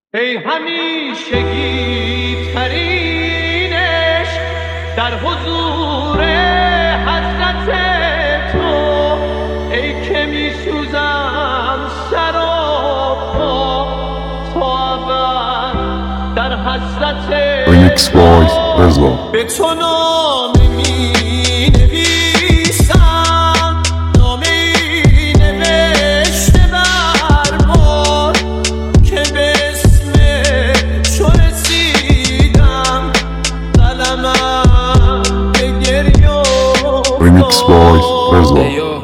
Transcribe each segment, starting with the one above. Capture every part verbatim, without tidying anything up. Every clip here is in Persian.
ای همیشگی ترینش در حضور حضرت تو، ای که می سوزم سراپا تو ابد در حضرت Remix Boys رضا. به تو نامه می نویسم، نامه ای نوشته بر بار که به اسم تو رسیدم، قلمم به گریه Remix Boys رضا.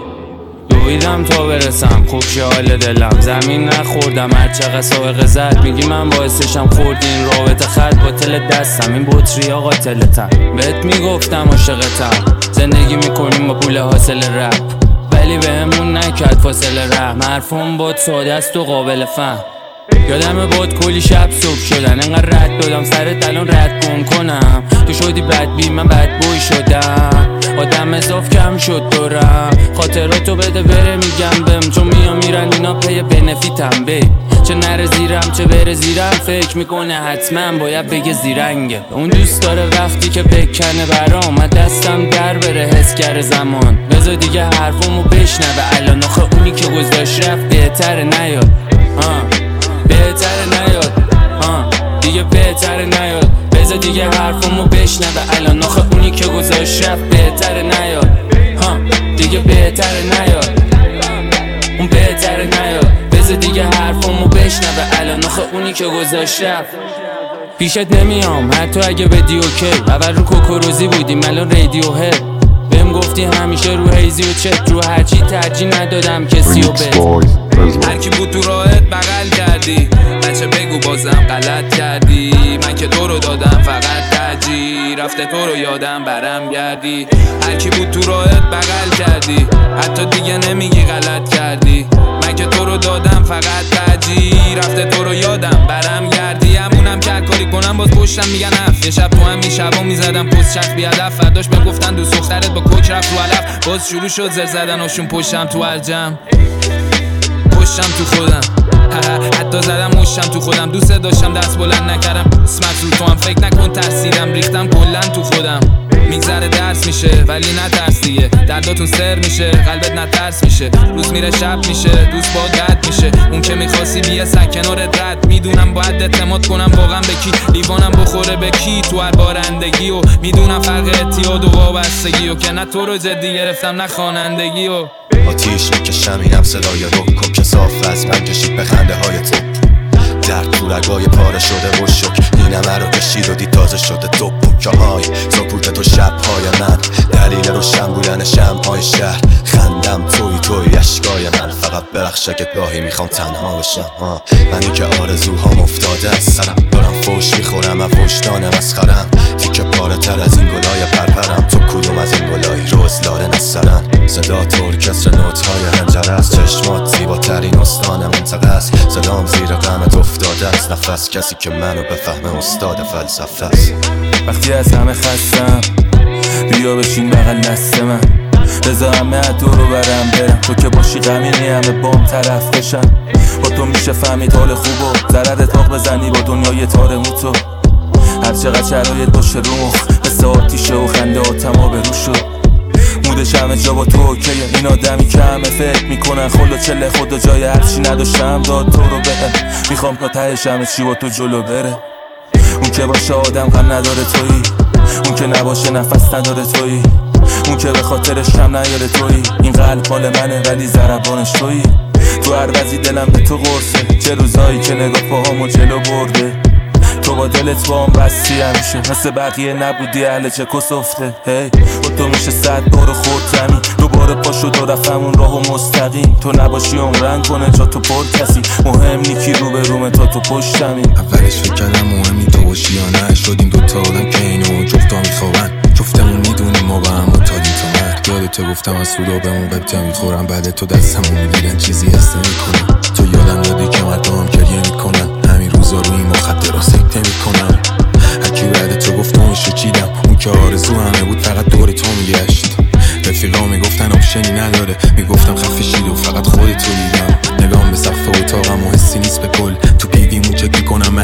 دویدم تا برسم خوب شه حال دلم، زمین نخوردم هر چقدر سابقه زد. میگی من باعثشم خوردی این رابطه خط باطل دستم، این بطریا قاتلتم. بهت میگفتم عاشقتم، زندگی میکنیم با پول حاصل رپ، ولی بهمون نکرد فاصله رحم. حرفم باد ساده است و قابل فهم، یادم باد کلی شب صبح شدن، انقدر رد دادم سرت الان رد گم کنم. تو شدی بدبی من بدبوی شدم، آدم اضاف کم شد دورم. خاطراتو بده بره میگم بهم، چون میام میرن اینا پی بنفیتم. بی چه نره زیرم چه بره زیرم، فکر میکنه حتما باید بگه زیرنگه. اون دوست داره وقتی که بکنه برام، من دستم در بره حس کرده زمان. بذار دیگه حرفمو بشنوه الان، آخه اونی که گذاشت رفت بهتره نیاد. بهتره نیاد آه. دیگه بهتره نیاد، بذار دیگه حرفمو بشنوه الان، آخه اونی که گذاشت رفت بهتره نیاد. ها دیگه بهتره نیاد، اون بهتره نیاد، بذار دیگه حرفمو بشنوه الان، آخه اونی که گذاشت رفت. پیشت نمیام حتی اگه بدی اوکی، اول رو کوکوروزی بودیم الان رادیو هد. بهم گفتی همیشه رو هیزی و چت، رو هرچی ترجیح ندادم کسی و بد. هر کی بود تو راهت بغل کردی، بچه بگو بازم غلط کردی. من که تو رو دادم فقط ترجیح، رفته تو رو یادم برم گردی. هر کی بود تو راهت بغل کردی، حتی دیگه نمیگی غلط کردی. من که تو رو دادم فقط ترجیح، رفته تو رو یادم برم گردی. همونم که کاری کنم باز پشتم میگن اف، یه شب تو هم میشبا میزدم پست چت بیادف. فرداش بهم گفتن دوست دخترت با کوک رفت رو علف، باز شروع شد زر زدن هاشون پشتم تو الجم، پشتم تو خودم. حتی زدم مشتم تو خودم، دوست داشتم دست بلند نکردم، اسمت رو تو هم فکر نکن ترسیدم، ریختم کلن تو خودم. میگذره درس میشه ولی نترس دیگه، درداتون سر میشه قلبت نترس میشه. روز میره شب میشه دوست با بد میشه، اون که میخواستی بیه سکنارت رد. میدونم باید اعتماد کنم واقعا به کی، لیوانم بخوره به کی تو هر بارندگی. و میدونم فرق اعتیاد و وابستگی، و که نه تو رو جدی گرفتم نه خوانندگی. و آتیش میکشم اینم صدای رک و کساف از من کشید به خنده های تو. درد تو رگای پاره شده و شک، این همه رو کشید و دید تازه شده تو پوکه های سکوت تو شبهای من، دلیل روشن بودن شمعهای شهر. خندم توی توی اشکای من، فقط برخشه که گاهی میخوام تنها بشم. منی که آرزوهام افتاده از سرم، دارم فوش میخورم و وجدان مسخرم. تیکه پاره تر از این گلای پرپرم، تو کدوم از این گلایی روز لاله نسرن. صدا تو ارکستر نوت‌های هنجره است، چشمات زیباترین استان منطقه است. صدام زیر غمت افتاده است، نفس کسی که منو بفهمه استاد فلسفه است. وقتی از همه خستم بیا بشین بغل دست من، رضا همه تو رو برم برم. تو که باشی غمینی همه بام طرف بشن، با تو میشه فهمید حال خوب و ضرر اتاق بزنی با دنیای تار موتو. هر چقدر شرایط باشه رو مخ مثل آتیشه و خنده آتم ها برو شد. مودش همه جا با تو اوکیه، این آدمی که همه فکر میکنن خلو چله خود و جای هرچی نداشتم داد تو رو بهم. میخوام تا تهش همه چی با تو جلو بره. اون که باشه آدم غم نداره تویی، اون که نباشه نفس نداره تویی، اون که به خاطرش کم نیاره تویی. این قلب مال منه ولی ضربانش تویی. تو هر وضعی دلم به تو قرصه، چه روزایی که نگاه پاهامو جلو برده. تو با دلت با هم بستی همیشه، مثل بقیه نبودی اهل چه کس افته. هی با تو میشه صد بار خورد زمین، دوباره پا شد و رفتم اون راه و مستقیم. تو نباشی عمرن کنه جا تو پر کسی، مهم نیکی رو به رومه تا تو پشتمی. اولش فکر کردم مهمی تو باشی یا نه، شدیم دوتا آدم که اینو جفتا میخوابن. جفتمون میدونیم ما با هم متادیم تو مرد. یادتو گفتم از سودا بهمون قبطه میخورم، بعد تو دستمون میگیرن چیزی هسته میکنم. تو یادم دادی که مردم گریه میکنن، همین روزا روی مخدرها سکته میکنم. هرکی بعد تو گفت اونشو چیدم، اون که آرزو همه بود فقط دور تو میگشت. رفیقا میگفتن آپشنی نداره، میگفتم خفه شید و فقط خودتو دیدم. نگام به سقف اتاقم و حسی نیست به کل، تو پیویمون چک میکنم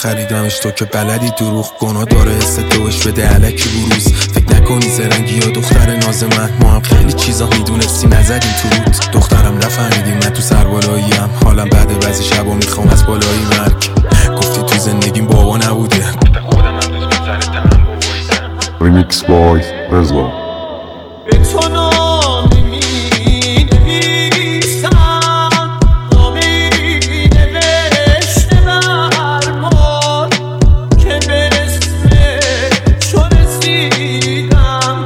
خریدمش تو که بلدی دروغ گناه داره حس توش بده علکی بروز فکر نکنی زرنگی یا دختر ناز من ما هم خیلی چیزا میدونستی نزدیم تو رود دخترم نفهمیدی من تو سربالاییم حالم بعد بعضی شبا میخوام از بالایی مرگ گفتی تو زندگیم بابا نبوده Remix Boys رضا به تو نامه می نویسم نامه ای نوشته بر بار که به اسم چو رسیدم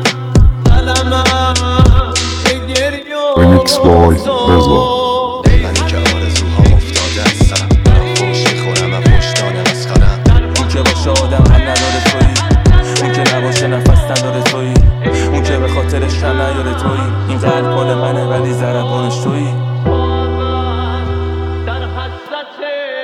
قلمم به گریه Remix Boys رضا منی که آرزوهام افتاده از سرم دارم فوش میخورم و فوشدان مسخرم اون که باشه آدم هم نداره تویی اون که نباشه نفس نداره تویی اون که به خاطرش هم نیاره تویی این قلب مال منه ولی ضربانش تویی در حسرت